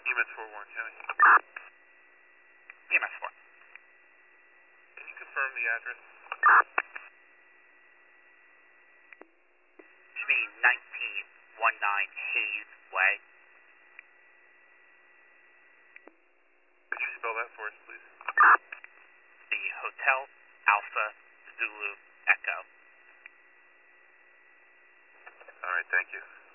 EMS 4 Warren County. EMS 4. Can you confirm the address? Should be 1919 Hayes Way. Could you spell that for us, please? The Hotel Alpha Zulu Echo. All right, thank you.